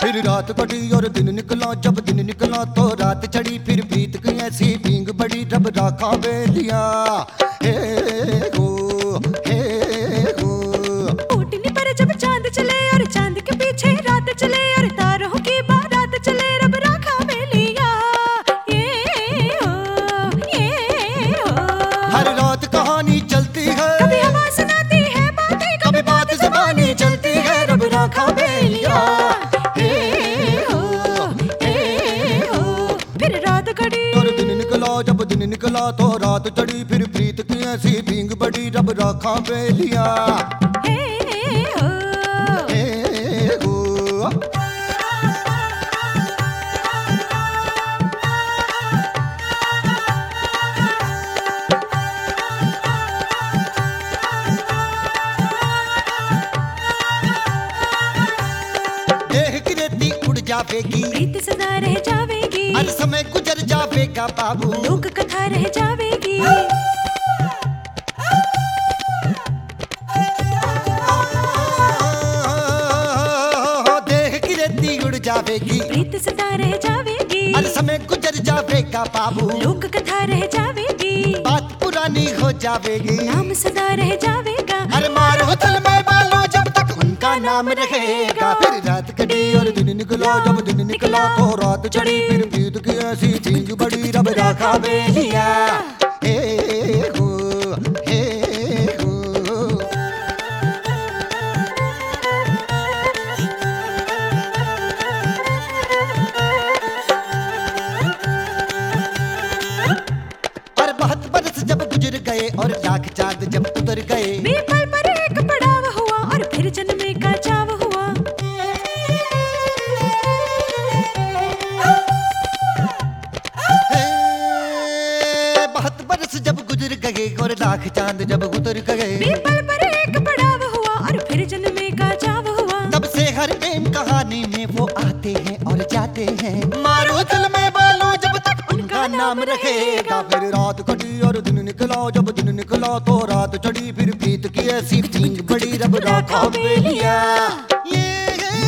फिर रात कटी और दिन निकला, जब दिन निकला तो रात चढ़ी, फिर प्रीत की ऐसी पींग बड़ी, रब राखा बेलिया। हे हो, हे हो। ऊटनी पर जब चांद चले और चांद के पीछे रात चले, और तारों की बारात चले, रब राखा बेलिया। ये हो। हर रात कहानी चलती है, कभी हवा सुनाती है बातें, कभी बात ज़बानी चलती है, रब राखा बेलिया। फिर रात कटी और दिन निकला, जब दिन निकला तो रात चढ़ी, फिर प्रीत की ऐसी भींग बड़ी, रब राखा बेलिया। हे हो। हे हो। देह की रेती उड़ जावेगी, प्रीत सदा रह जावेगी, हर समय गुजर जावेगा बाबू, लोक कथा रह जावेगी। देह की रेती उड़ जावेगी, प्रीत सदा रह जावेगी, हर समय गुजर जावेगा बाबू, लोक कथा रह जावेगी, बात पुरानी हो जावेगी, नाम सदा रह जावेगा। अरे मारो तल में बालो जब तक उनका नाम रहेगा। फिर रात कटी और दिन निकला, जब दिन निकला तो रात चढ़ी, फिर प्रीत की ऐसी चीज बड़ी, रब राखा बेलिया। हे हो, हे हो। और बहुत बरस जब गुजर गए और लाख चांद जब उतर गए, पल पर एक पड़ाव हुआ और फिर जन्मे का चाव हुआ। बहुत बरस जब गुजर गए और लाख चांद जब उतर गए, पल पर एक पड़ाव हुआ और फिर जन्मे का चाव हुआ। तब से हर प्रेम कहानी में वो आते हैं और जाते हैं, मारो दिल में बालो जब तक उनका नाम रहेगा। फिर रात कटी और दिन निकला, जब दिन निकला तो रात चढ़ी, फिर प्रीत की ऐसी पींग बड़ी, रब राखा बेलिया। ये